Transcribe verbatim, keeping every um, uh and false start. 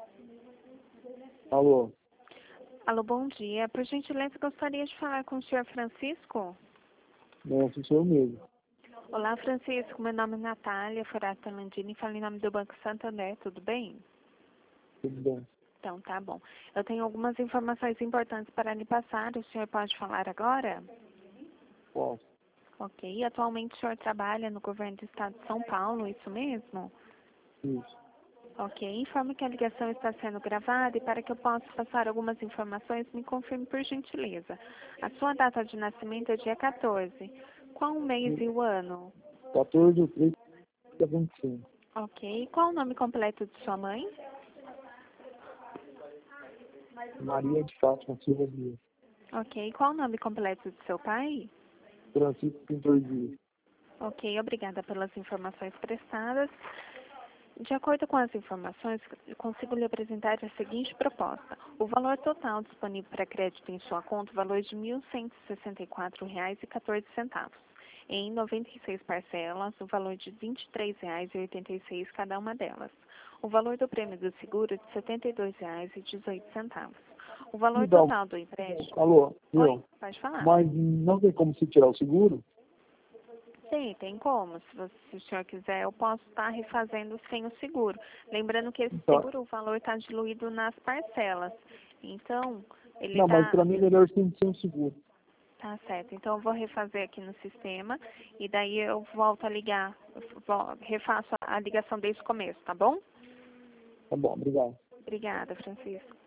Alô? Alô, bom dia. Por gentileza, gostaria de falar com o senhor Francisco? Não, sou eu mesmo. Olá, Francisco. Meu nome é Natália Forata Landini. Falo em nome do Banco Santander. Tudo bem? Tudo bem. Então, tá bom. Eu tenho algumas informações importantes para lhe passar. O senhor pode falar agora? Posso? Ok. Atualmente o senhor trabalha no governo do estado de São Paulo, isso mesmo? Isso. Ok. Informe que a ligação está sendo gravada e para que eu possa passar algumas informações, me confirme por gentileza. A sua data de nascimento é dia quatorze. Qual o mês e o ano? quatorze de três de vinte e cinco. Ok. Qual o nome completo de sua mãe? Maria de Fátima Silva Dias. Ok. Qual o nome completo de seu pai? Francisco Pintor Dias. Ok. Obrigada pelas informações prestadas. De acordo com as informações, eu consigo lhe apresentar a seguinte proposta. O valor total disponível para crédito em sua conta, o valor de mil cento e sessenta e quatro reais e quatorze centavos. Em noventa e seis parcelas, o valor de vinte e três reais e oitenta e seis centavos cada uma delas. O valor do prêmio do seguro de setenta e dois reais e dezoito centavos. O valor Então, total do empréstimo... alô? Oi, Viu? pode falar. Mas não tem como se tirar o seguro? Sim, tem como. Se, você, se o senhor quiser, eu posso estar refazendo sem o seguro. Lembrando que esse Tá. seguro, o valor está diluído nas parcelas. Então, ele Não, mas está... para mim é melhor sem, sem o seguro. Tá certo. Então, eu vou refazer aqui no sistema e daí eu volto a ligar, eu vol- refaço a ligação desde o começo, tá bom? Tá bom, obrigado. Obrigada, Francisco.